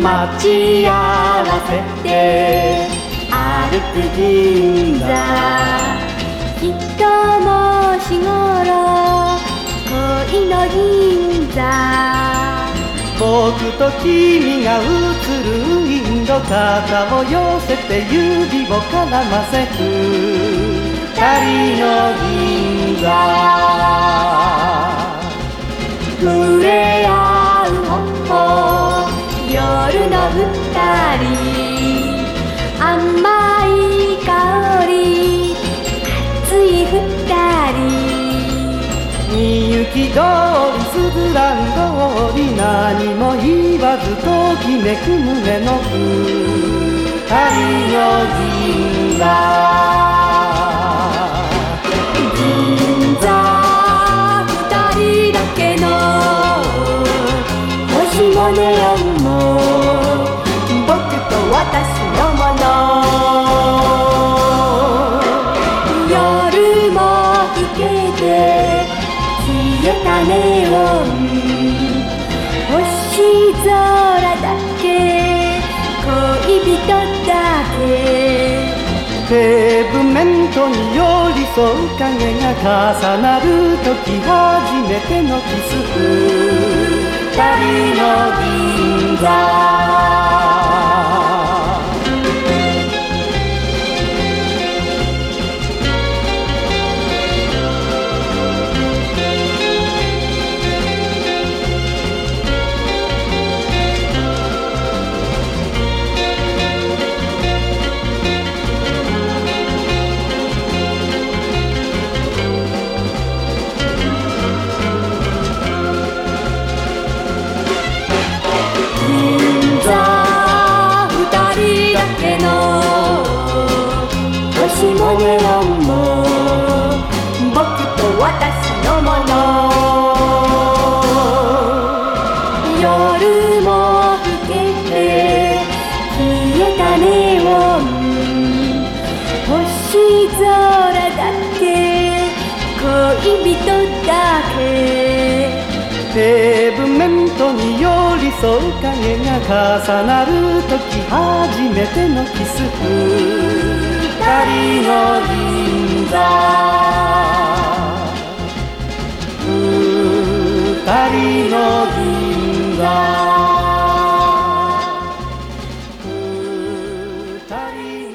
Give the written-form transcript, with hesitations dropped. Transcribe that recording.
待ち合わせて歩く銀座、きっともうしごろ恋の銀座、 僕と君が映るウィンド、肩を寄せて指を絡ませる二人の銀座、 触れ合う頬、夜の二人、甘い香り、熱い二人、 みゆき通りすずらん通り、何も言わずときめく胸の二人の銀座、 銀座二人だけの星もネオンも僕と私のもの、夜も更けて消えたネオン、星空だけ恋人だけ、 ペーブメントに寄り添う影が重なるとき、初めてのキス、二人の銀座、 銀座二人だけの星もネオンも僕と私のもの、夜も更けて消えたネオン、星空だけ恋人だけ、 ペーブメントに寄り添う影が重なるとき、初めてのキス、二人の銀座、二人の銀座、二人